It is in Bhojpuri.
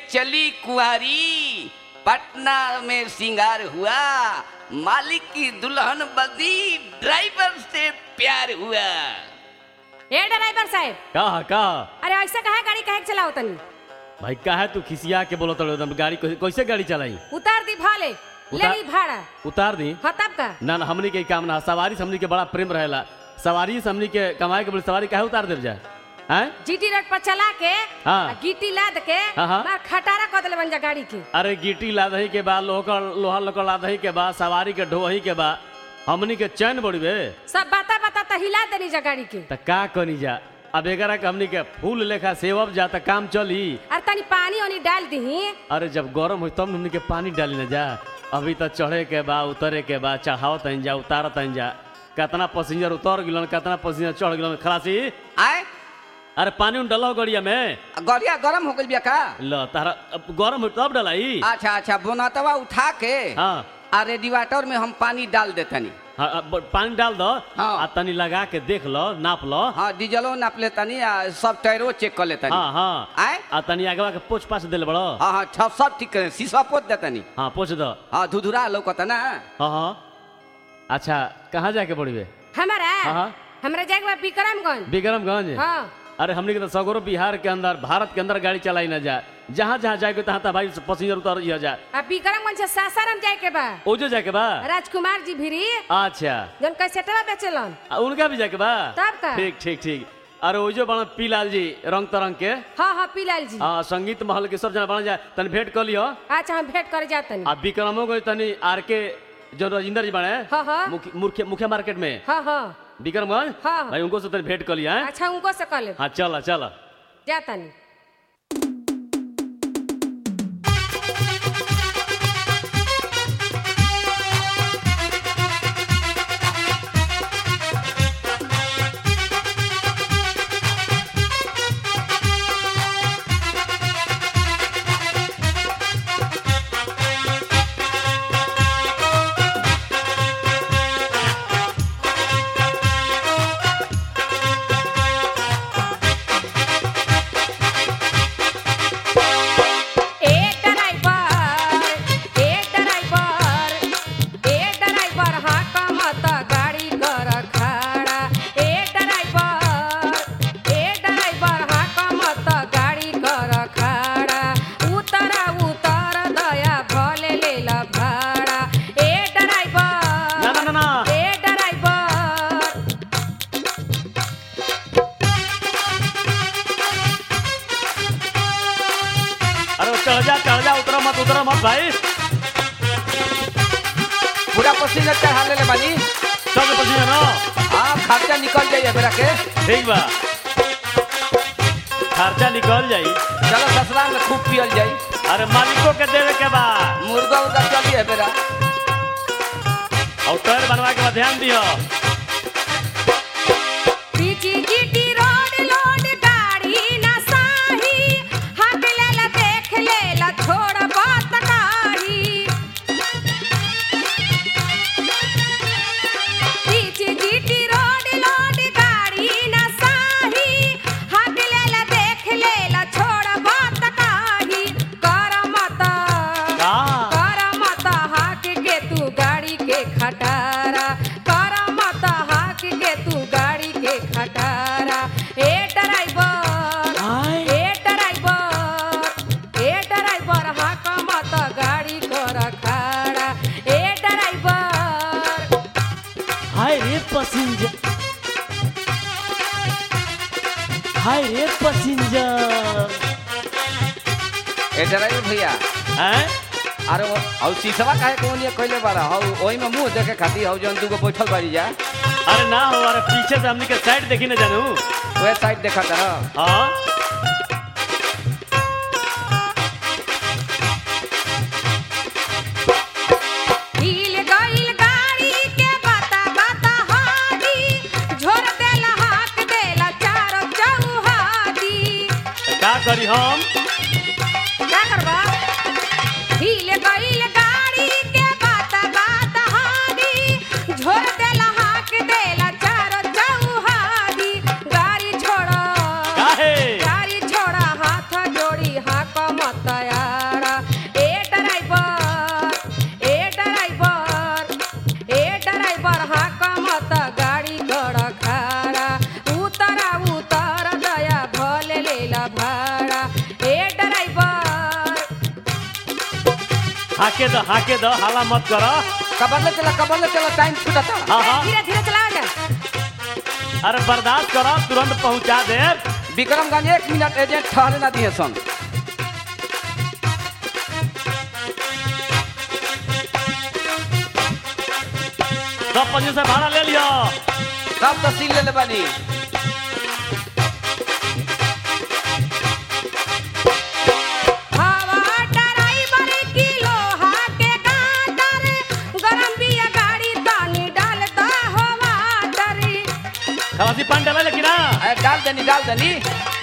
चली कुंवारी, पटना में सिंगार हुआ, मालिक की दुल्हन बदी, ड्राइवर से प्यार हुआ। ए ड्राइवर साहब का अरे ऐसे कहे गाड़ी कहे चलाओ तनी भाई काहे तू खिसिया के बोलो तो गाड़ी कैसे गाड़ी चलाई? उतार दी भाले ले ली भाड़ा उतार दी हाँ तब का ना हमनी के काम ना, सवारी से हमनी के बड़ा प्रेम रहेला, सवारी से हमनी के कमाए के बोले सवारी काहे उतार देव जाए हैं? जीटी रोड पर चला के हाँ। गिट्टी लाद के हाँ। मार खटारा कर देले बन जा गाड़ी के। अरे गिट्टी लादही के बाद लोहा लोकर लादही के बाद सवारी के ढोही के बाद हमनी के चैन बढ़िबे सब बता तो हिला देनी जा गाड़ी के। त का कनी जा अब एकरा के हमनी के फूल लेखा सेवब जा त काम चली। अरे तनी पानी ओनी डाल दही। अरे जब गरम हो तब हमनी के पानी डाली ना जा, अभी तो चढ़े के बा उतरे के बा, चढ़ावत तन जा उतारत तन जा, कितना पैसेंजर उतर गिलन कितना पैसेंजर चढ़ गिलन खलासी आए। अरे पानी उन डलो गड़िया में, गड़िया गरम हो गई बिया का? ल तारा गरम हो तब डलाई। अच्छा बोनातवा उठा के हाँ आ रेडिएटर में हम पानी डाल देतनी। हाँ पानी डाल दो हाँ। आ तनी लगा के देख लो नाप लो। हाँ डीजलो नाप लेतनी आ सब टायरो चेक कर लेतनी। हाँ हाँ आए आ तनी आगे के पोछ पाछ देले बड़ो। हाँ सब ठीक करे, शीशा पोत देतनी। हाँ पोछ दो। हाँ धुधुरा लौकता ना। हाँ अच्छा कहाँ जाके पड़िबे? हमारा हाँ हमरा जाके बा विक्रमगंज। विक्रमगंज? हाँ अरे हमने के तो सगरो बिहार के अंदर भारत के अंदर गाड़ी चलाई ना जा, जहाँ जहाँ जाए तहाँ भाई पैसेंजर उतर जा। अब विक्रमगंज से सासाराम जाए के बा, ओजो जाके बा? राजकुमार जी भिरी अच्छा जन कैसेटवा बेचलन उनका भी जाके बा? तब का ठीक ठीक ठीक। अरे ओजो बड़ा पीलाल जी रंग तरंग के। हाँ पीलाल जी। हाँ संगीत महल के सब जना बना जाए तनी भेंट कर लियो। अच्छा हम भेंट करे जातनी। आ विक्रमो को तनी आर के जो राजेंद्र जी बने हाँ मुख्य मार्केट में हाँ विक्रमगंज हाँ। भाई उनको से तनी भेंट कर लिया। अच्छा उनको से कर ले। हाँ चल चल जातनी। उतरा मत भाई, पूरा पसीना चढ़ा ले बानी। सब पसीना ना? हाँ खर्चा निकल जाइए बेरा के। ठीक बा खर्चा निकल जाई। चलो ससुराल में खूब पियल जाई। अरे मालिकों के देवे के बा। मुर्गा उर्गा चलिए बेरा और टायर बनवा के ध्यान दियो। हाय रे पैसेंजर। ए ड्राइवर भैया हैं? अरे और शीशवा काहे कोन ये कइले बारा हौ ओई में मुंह देखे खाती हौ जन दुगो बैठल बारी जा। अरे ना हो, अरे पीछे से हमनी के साइड देखी ना जानू। ओए साइड देखा त हां करी हम क्या करबा? हिले गइल गाड़ी के बात हादी, झोर देला हाक देला चारो चौहादी, गाड़ी छोड़ो काहे हाके दो हाला मत करो। कबरले चला टाइम छूटा था। हाँ हाँ धीरे धीरे चलाओ जा। अरे बर्दाश्त करो तुरंत पहुंचा दे। विक्रमगंज 1 मिनट एजेंट ठहरे ना दिए सन। सब पंजे से भाड़ा ले लियो। सब तहसील ले ले बानी। हवा ड्राइवर की लोहा के गाटर, गरम बिया गाड़ी तानी डालता हो वाटर। खलासी पानी डाला लेकिन ना। डाल देनी